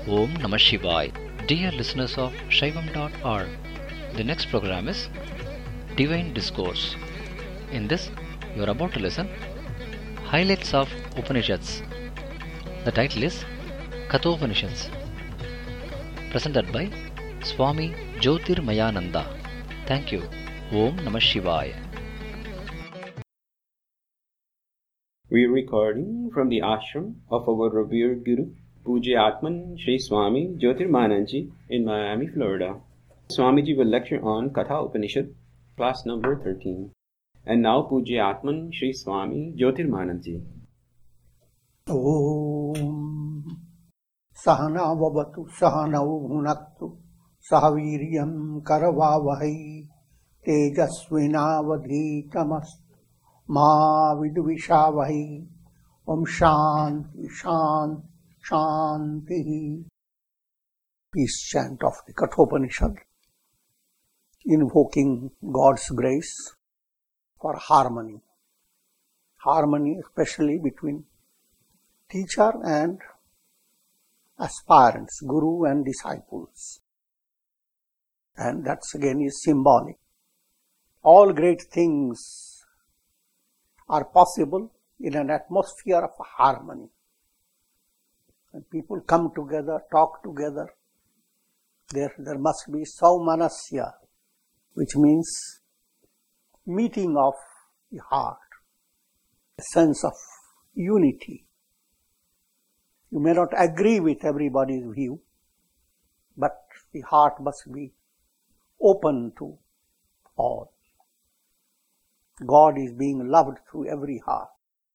Om Namah Shivaya. Dear listeners of Shaivam.org, the next program is Divine Discourse. In this, you are about to listen Highlights of Upanishads. The title is Kathopanishads, presented by Swami Jyotirmayananda. Thank you. Om Namah Shivaya. We are recording from the ashram of our revered Guru, Pujya Atman Sri Swami Jyotirmananji in Miami, Florida. Swamiji will lecture on Katha Upanishad, class number 13. And now Pujya Atman Sri Swami Jyotirmananji. Om Sahana Vavatu Sahanau Bhunaktu Sahaviryam Karavavahai Tejasvinavadhitamastu Ma Vidvishavahai. Om Shanti Shanti Shanti. Peace chant of the Kathopanishad, invoking God's grace for harmony. Harmony especially between teacher and aspirants, guru and disciples. And that's again is symbolic. All great things are possible in an atmosphere of harmony. When people come together, talk together, there must be saumanasya, which means meeting of the heart, a sense of unity. You may not agree with everybody's view, but the heart must be open to all. God is being loved through every heart.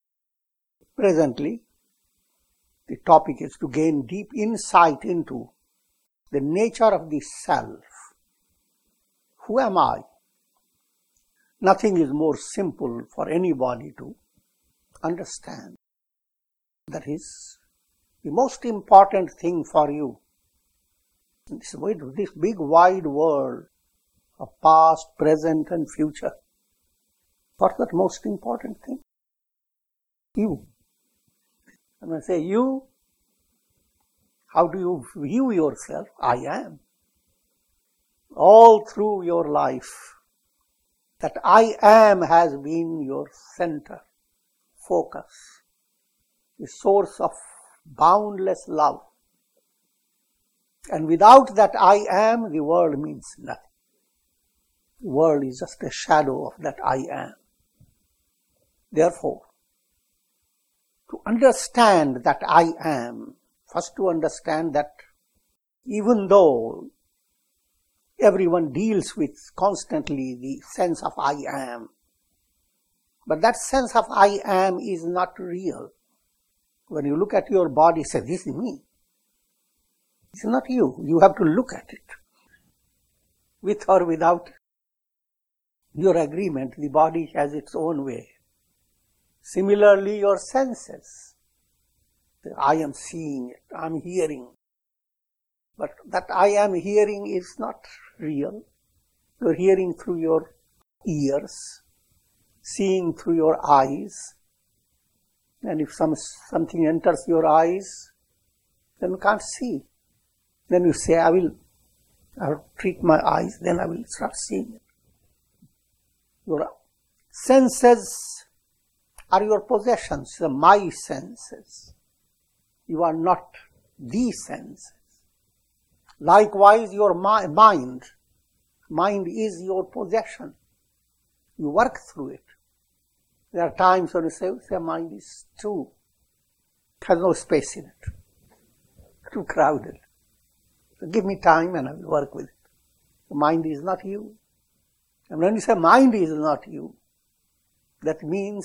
Presently, the topic is to gain deep insight into the nature of the self. Who am I? Nothing is more simple for anybody to understand. That is the most important thing for you. This big wide world of past, present and future. What's that most important thing? You. When I say you, how do you view yourself? I am. All through your life, that I am has been your center, focus, the source of boundless love. And without that I am, the world means nothing. The world is just a shadow of that I am. Therefore, to understand that I am, first to understand that even though everyone deals with constantly the sense of I am, but that sense of I am is not real. When you look at your body, say, this is me. It's not you. You have to look at it. With or without your agreement, the body has its own way. Similarly, your senses. I am seeing it, I am hearing. But that I am hearing is not real. You are hearing through your ears, seeing through your eyes. And if something enters your eyes, then you can't see. Then you say, I will treat my eyes, then I will start seeing it. Your senses are your possessions, my senses. You are not the senses. Likewise, your mind is your possession. You work through it. There are times when you say mind is too, has no space in it, too crowded. So give me time and I will work with it. The mind is not you. And when you say mind is not you, that means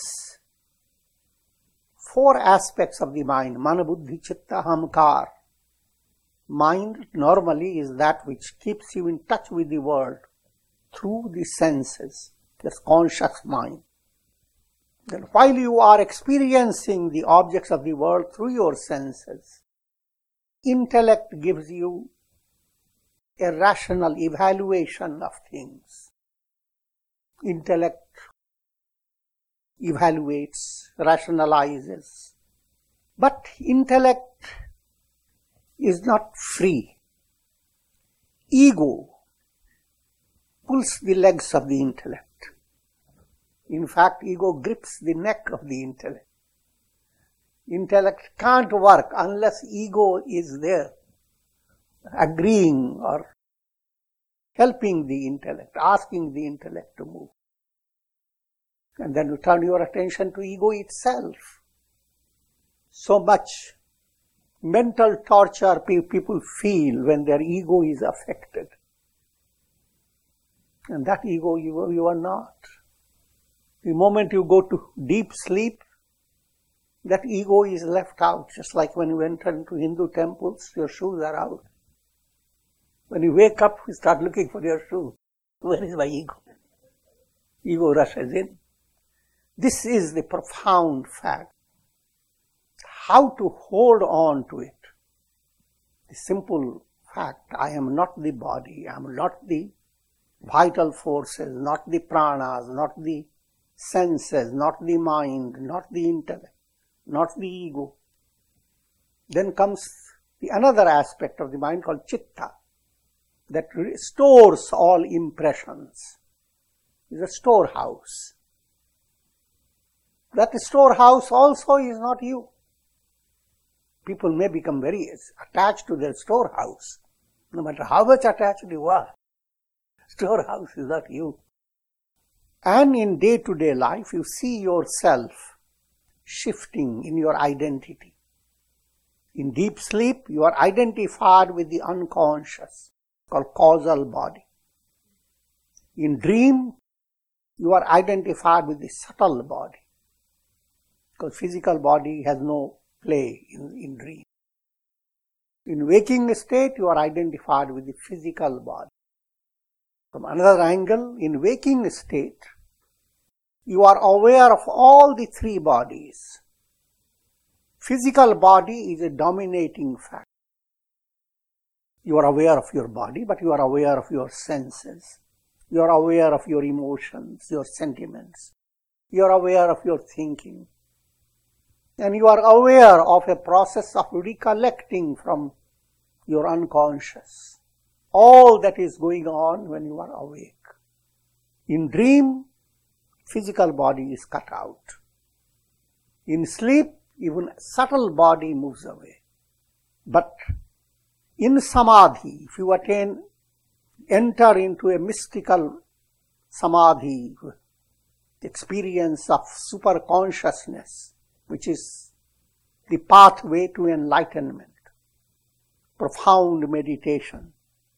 four aspects of the mind. Mana, buddhi, chitta, ahamkar. Mind normally is that which keeps you in touch with the world through the senses. That's conscious mind. Then while you are experiencing the objects of the world through your senses, intellect gives you a rational evaluation of things. Intellect evaluates, rationalizes. But intellect is not free. Ego pulls the legs of the intellect. In fact, ego grips the neck of the intellect. Intellect can't work unless ego is there, agreeing or helping the intellect, asking the intellect to move. And then you turn your attention to ego itself. So much mental torture people feel when their ego is affected. And that ego you are not. The moment you go to deep sleep, that ego is left out. Just like when you enter into Hindu temples, your shoes are out. When you wake up, you start looking for your shoe. Where is my ego? Ego rushes in. This is the profound fact. How to hold on to it. The simple fact, I am not the body, I am not the vital forces, not the pranas, not the senses, not the mind, not the intellect, not the ego. Then comes the another aspect of the mind called chitta, that stores all impressions. It's a storehouse. That storehouse also is not you. People may become very attached to their storehouse, no matter how much attached you are. Storehouse is not you. And in day-to-day life, you see yourself shifting in your identity. In deep sleep, you are identified with the unconscious, called causal body. In dream, you are identified with the subtle body, because physical body has no play in dream. In waking state, you are identified with the physical body. From another angle, in waking state, you are aware of all the three bodies. Physical body is a dominating fact. You are aware of your body, but you are aware of your senses. You are aware of your emotions, your sentiments. You are aware of your thinking. And you are aware of a process of recollecting from your unconscious all that is going on when you are awake. In dream, physical body is cut out. In sleep, even subtle body moves away. But in samadhi, if you enter into a mystical samadhi, experience of super consciousness, which is the pathway to enlightenment, profound meditation,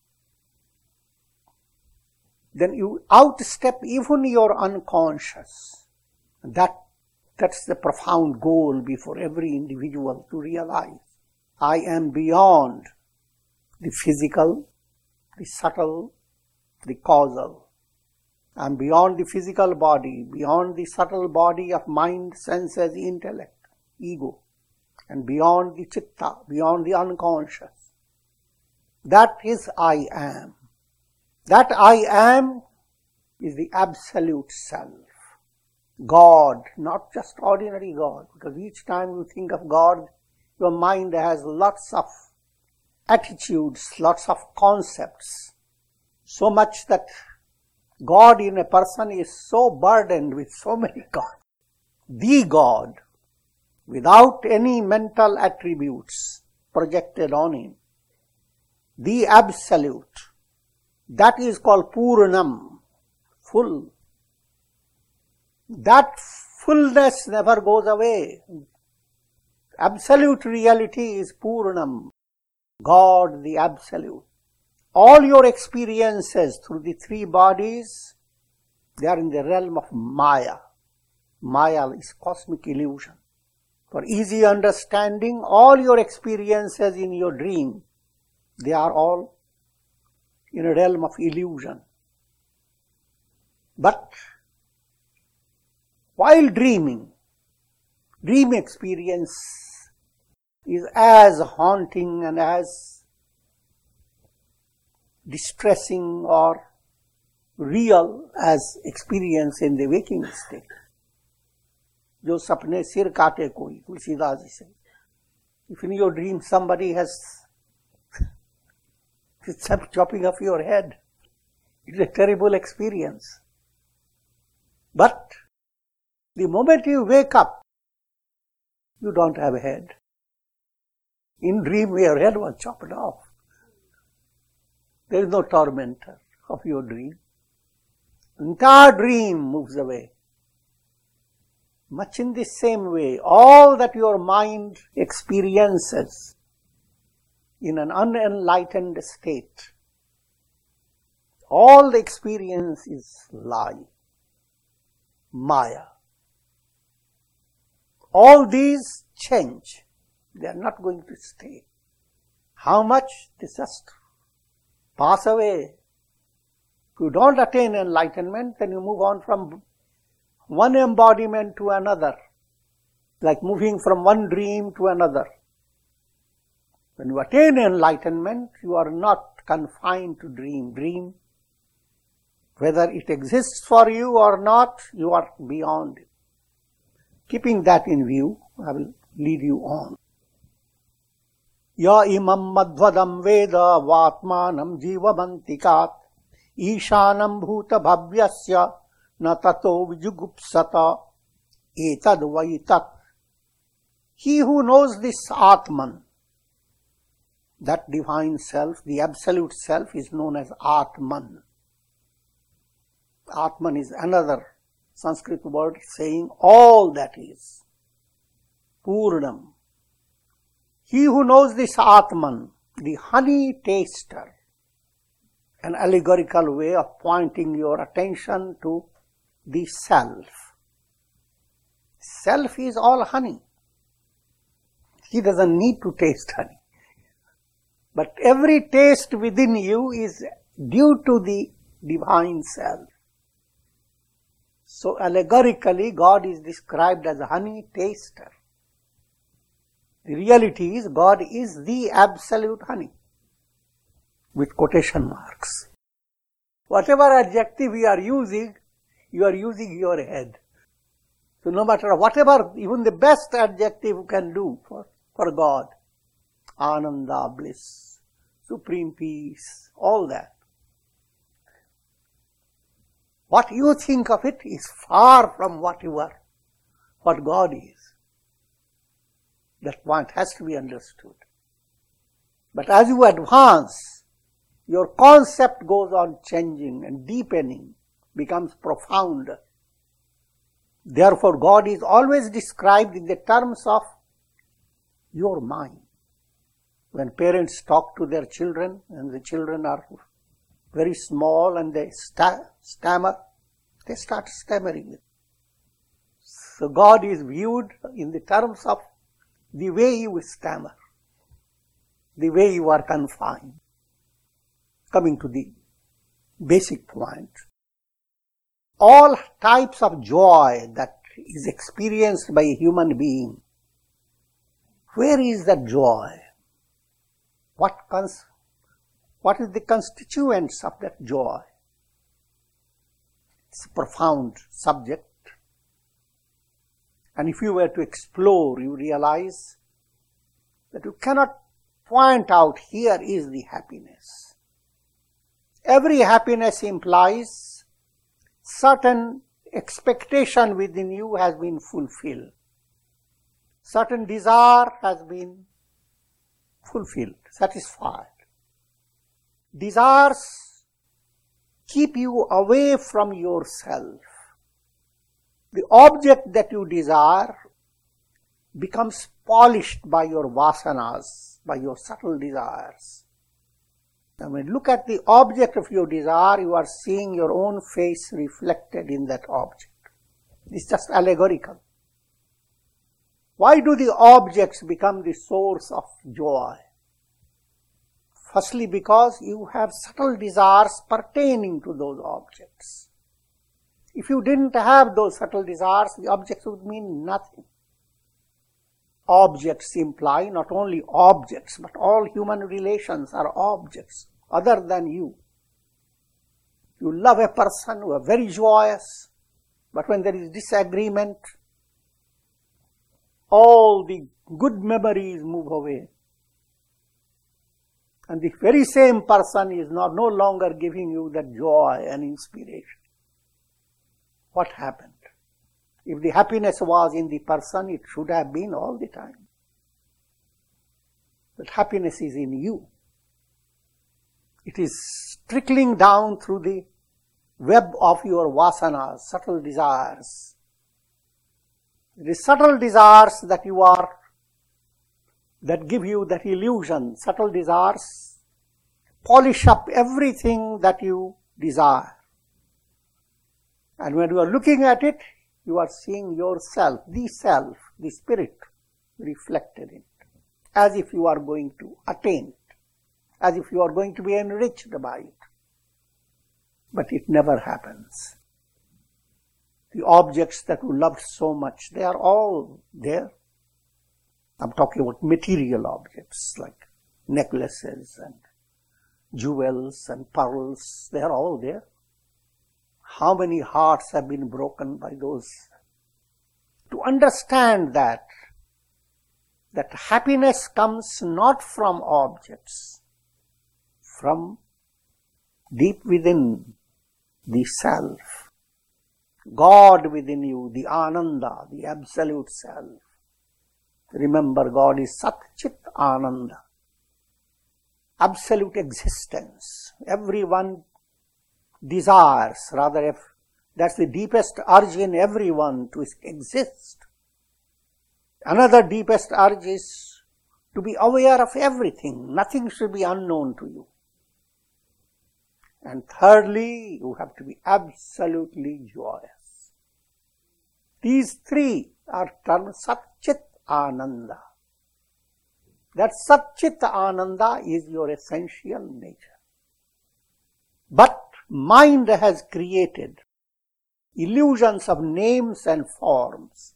then you outstep even your unconscious. That's the profound goal before every individual to realize. I am beyond the physical, the subtle, the causal. I am beyond the physical body, beyond the subtle body of mind, senses, intellect, ego, and beyond the chitta, beyond the unconscious. That is I am. That I am is the absolute self. God, not just ordinary God, because each time you think of God, your mind has lots of attitudes, lots of concepts, so much that God in a person is so burdened with so many gods. The God, without any mental attributes projected on him, the absolute, that is called Purnam, full. That fullness never goes away. Absolute reality is Purnam, God the Absolute. All your experiences through the three bodies, they are in the realm of Maya. Maya is cosmic illusion. For easy understanding, all your experiences in your dream, they are all in a realm of illusion. But while dreaming, dream experience is as haunting and as distressing or real as experience in the waking state. जो सपने सिर काटे कोई, Tulsidas ji say. If in your dream somebody has It's a chopping off your head. It's a terrible experience. But the moment you wake up, you don't have a head. In dream, your head was chopped off. There is no tormentor of your dream. Entire dream moves away. Much in the same way, all that your mind experiences in an unenlightened state, all the experience is lie, Maya. All these change. They are not going to stay. How much? They just pass away. If you don't attain enlightenment, then you move on from one embodiment to another, like moving from one dream to another. When you attain enlightenment, you are not confined to dream. Dream, whether it exists for you or not, you are beyond it. Keeping that in view, I will lead you on. Ya imam madhvadam veda vatmanam jivamantikat ishanam bhuta bhavyasya na tato vijugupsata etad vaitat. He who knows this Atman, that divine self, the absolute self, is known as Atman. Atman is another Sanskrit word saying all that is. Purnam. He who knows this Atman, the honey taster, an allegorical way of pointing your attention to the self. Self is all honey. He doesn't need to taste honey. But every taste within you is due to the divine self. So allegorically, God is described as a honey taster. The reality is, God is the absolute honey, with quotation marks. Whatever adjective you are using your head. So no matter whatever, even the best adjective can do for God, Ananda, bliss, supreme peace, all that. What you think of it is far from what you are, what God is. That point has to be understood. But as you advance, your concept goes on changing and deepening, becomes profound. Therefore, God is always described in the terms of your mind. When parents talk to their children, and the children are very small and they stammer, they start stammering. So God is viewed in the terms of the way you stammer, the way you are confined. Coming to the basic point, all types of joy that is experienced by a human being, where is that joy? What is the constituents of that joy? It's a profound subject. And if you were to explore, you realize that you cannot point out, here is the happiness. Every happiness implies certain expectation within you has been fulfilled. Certain desire has been fulfilled, satisfied. Desires keep you away from yourself. The object that you desire becomes polished by your vasanas, by your subtle desires. Now when you look at the object of your desire, you are seeing your own face reflected in that object. It's just allegorical. Why do the objects become the source of joy? Firstly, because you have subtle desires pertaining to those objects. If you didn't have those subtle desires, the objects would mean nothing. Objects imply not only objects, but all human relations are objects other than you. You love a person, you are very joyous, but when there is disagreement, all the good memories move away. And the very same person is no longer giving you that joy and inspiration. What happened? If the happiness was in the person, it should have been all the time. But happiness is in you. It is trickling down through the web of your vasanas, subtle desires. The subtle desires that give you that illusion, subtle desires, polish up everything that you desire. And when you are looking at it, you are seeing yourself, the spirit reflected in it, as if you are going to attain it, as if you are going to be enriched by it. But it never happens. The objects that you loved so much, they are all there. I'm talking about material objects like necklaces and jewels and pearls. They are all there. How many hearts have been broken by those? To understand that happiness comes not from objects, from deep within the self. God within you, the Ananda, the absolute self. Remember, God is Sat Chit Ananda, absolute existence. Everyone desires, rather, if that's the deepest urge in everyone, to exist. Another deepest urge is to be aware of everything. Nothing should be unknown to you. And thirdly, you have to be absolutely joyous. These three are termed Sat Chit Ananda. That Sat Chit Ananda is your essential nature. But mind has created illusions of names and forms.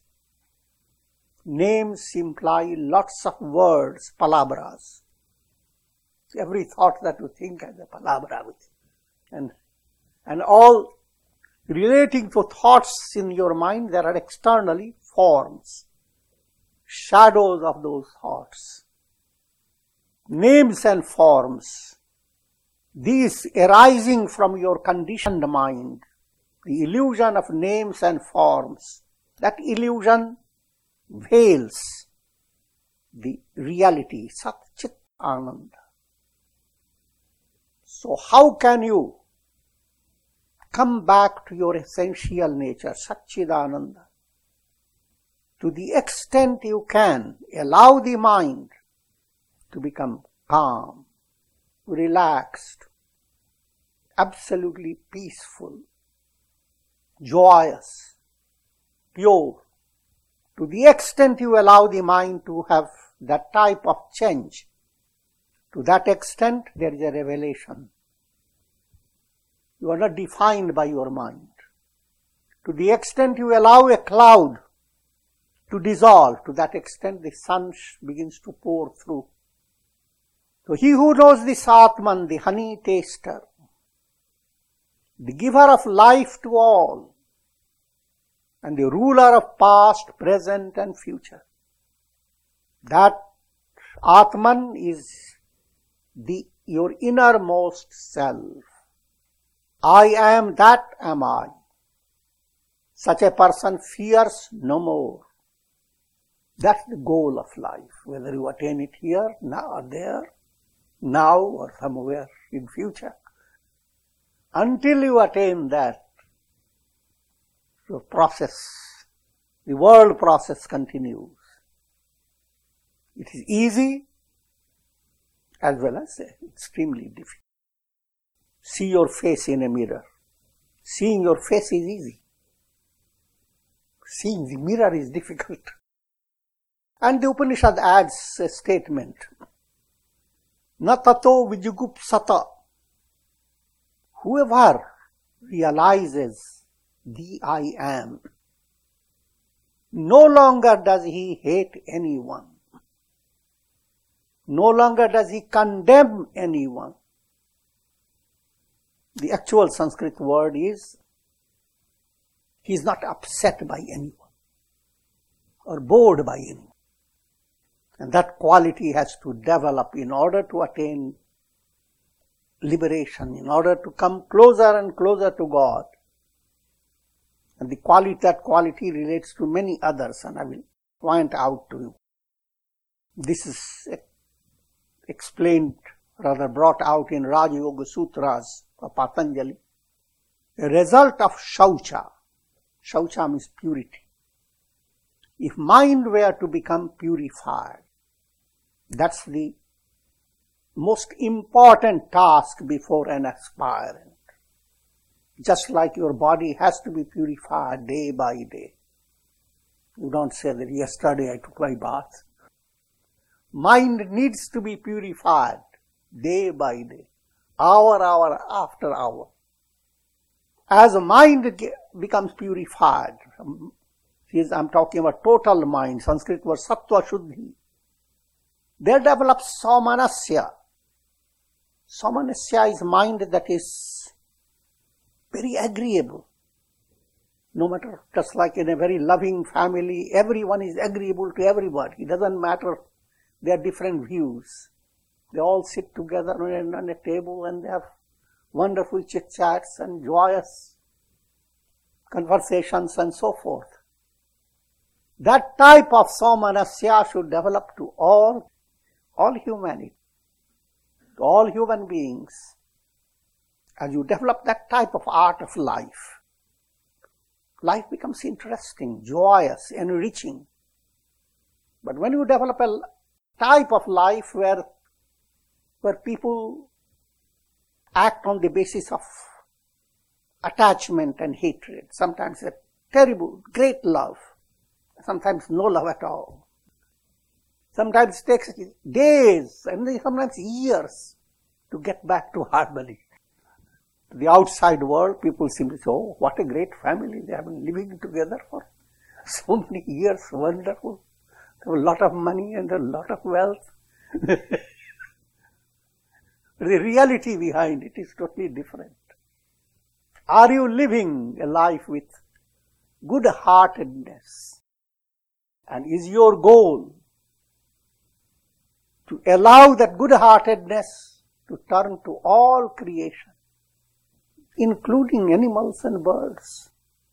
Names imply lots of words, palabras. Every thought that you think as a palabra with you. And all relating to thoughts in your mind, there are externally forms, shadows of those thoughts. Names and forms, these arising from your conditioned mind, the illusion of names and forms, that illusion veils the reality, Sat Chit Ananda. So how can you come back to your essential nature, Satchidananda? To the extent you can, allow the mind to become calm, relaxed, absolutely peaceful, joyous, pure. To the extent you allow the mind to have that type of change, to that extent there is a revelation. You are not defined by your mind. To the extent you allow a cloud to dissolve, to that extent the sun begins to pour through. So he who knows this Atman, the honey taster, the giver of life to all, and the ruler of past, present and future, that Atman is your innermost self. I am, that am I. Such a person fears no more. That's the goal of life, whether you attain it here, now or there, now or somewhere in future. Until you attain that, your process, the world process continues. It is easy as well as extremely difficult. See your face in a mirror. Seeing your face is easy. Seeing the mirror is difficult. And the Upanishad adds a statement. Na tato vijugupsata. Whoever realizes the I am, no longer does he hate anyone. No longer does he condemn anyone. The actual Sanskrit word is, he is not upset by anyone or bored by anyone. And that quality has to develop in order to attain liberation, in order to come closer and closer to God. And that quality relates to many others, and I will point out to you. This is explained, rather brought out in Raja Yoga Sutras of Patanjali. A result of Shaucha. Shaucha means purity. If mind were to become purified, that's the most important task before an aspirant. Just like your body has to be purified day by day. You don't say that yesterday I took my bath. Mind needs to be purified day by day, hour after hour. As mind becomes purified, I'm talking about total mind, Sanskrit word sattva shuddhi, there develops somanasya. Somanasya is mind that is very agreeable. No matter, just like in a very loving family, everyone is agreeable to everybody. It doesn't matter their different views. They all sit together on a table and they have wonderful chit-chats and joyous conversations and so forth. That type of somanasya should develop to all humanity, to all human beings. As you develop that type of art of life, life becomes interesting, joyous, enriching. But when you develop a type of life where people act on the basis of attachment and hatred, sometimes a terrible, great love, sometimes no love at all. Sometimes it takes days and sometimes years to get back to harmony. To the outside world, people seem to say, oh, what a great family. They have been living together for so many years. Wonderful. They have a lot of money and a lot of wealth. The reality behind it is totally different. Are you living a life with good-heartedness? And is your goal to allow that good-heartedness to turn to all creation, including animals and birds?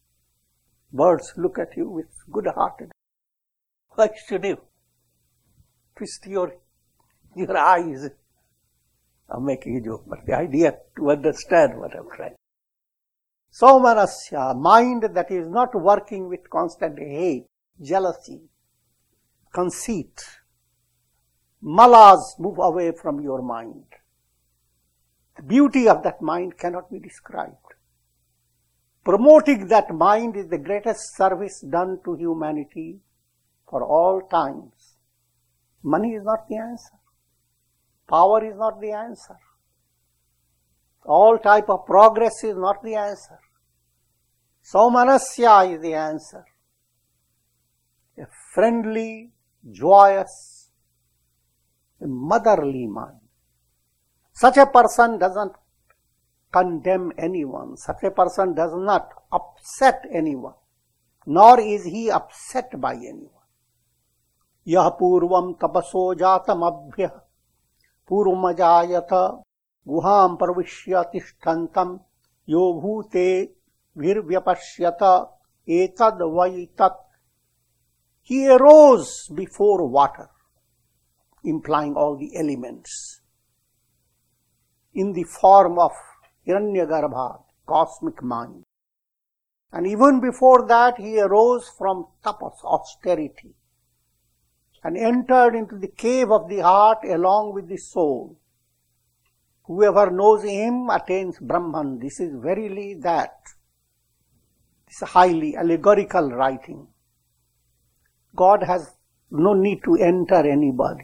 Birds look at you with good-hearted. Why should you twist your eyes? I'm making a joke, but the idea to understand what I'm trying. Somanasya, mind that is not working with constant hate, jealousy, conceit. Malas move away from your mind. The beauty of that mind cannot be described. Promoting that mind is the greatest service done to humanity for all times. Money is not the answer. Power is not the answer. All type of progress is not the answer. Somanasya is the answer. A friendly, joyous, a motherly mind. Such a person doesn't condemn anyone. Such a person does not upset anyone. Nor is he upset by anyone. Yah purvam tapaso jatam abhyah purvamajayata guham pravishya tishtantam yo bhute virvyapashyata etad vaitat. He arose before water, implying all the elements, in the form of Hiranyagarbha, cosmic mind. And even before that, he arose from tapas, austerity, and entered into the cave of the heart along with the soul. Whoever knows him attains Brahman. This is verily that. It's a highly allegorical writing. God has no need to enter anybody.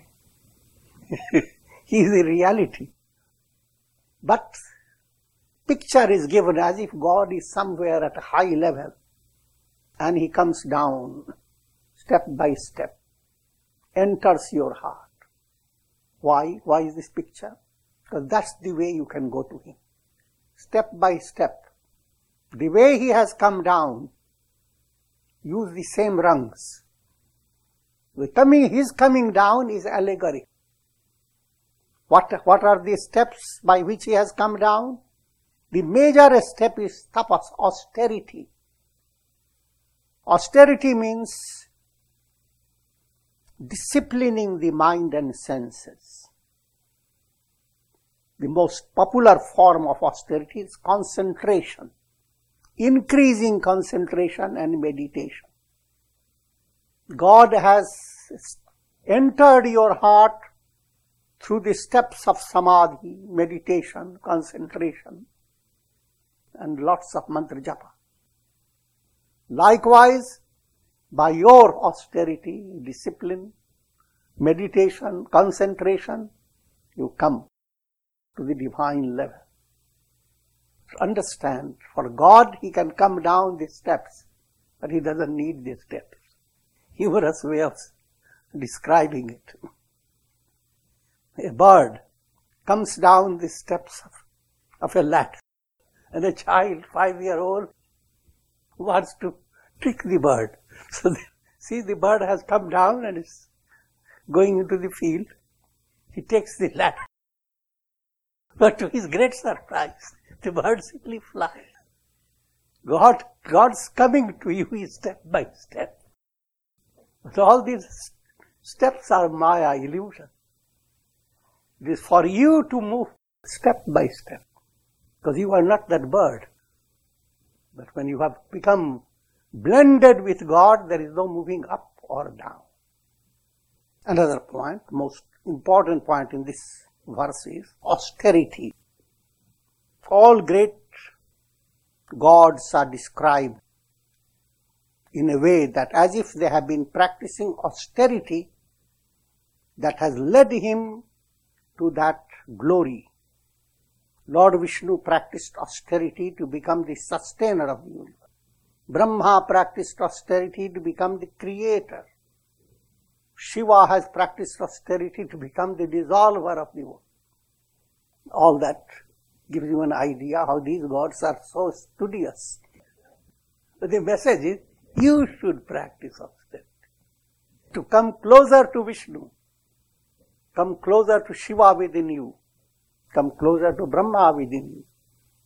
He is the reality. But picture is given as if God is somewhere at a high level and he comes down step by step, enters your heart. Why? Why is this picture? Because that's the way you can go to him. Step by step. The way he has come down, use the same rungs. His coming down is allegory. What are the steps by which he has come down? The major step is tapas, austerity. Austerity means disciplining the mind and senses. The most popular form of austerity is concentration, increasing concentration and meditation. God has entered your heart through the steps of samadhi, meditation, concentration, and lots of mantra japa. Likewise, by your austerity, discipline, meditation, concentration, you come to the divine level. Understand, for God, he can come down the steps, but he doesn't need the steps. Humorous way of describing it. A bird comes down the steps of a ladder, and a child, 5-year-old, wants to trick the bird. So, see, the bird has come down and is going into the field. He takes the ladder. But to his great surprise, the bird simply flies. God's coming to you is step by step. But all these steps are Maya, illusion. It is for you to move step by step, because you are not that bird. But when you have become blended with God, there is no moving up or down. Another point, most important point in this verse is austerity. All great gods are described in a way that as if they have been practicing austerity that has led him to that glory. Lord Vishnu practiced austerity to become the sustainer of the universe. Brahma practiced austerity to become the creator. Shiva has practiced austerity to become the dissolver of the world. All that gives you an idea how these gods are so studious. But the message is, you should practice austerity. To come closer to Vishnu, come closer to Shiva within you, come closer to Brahma within you.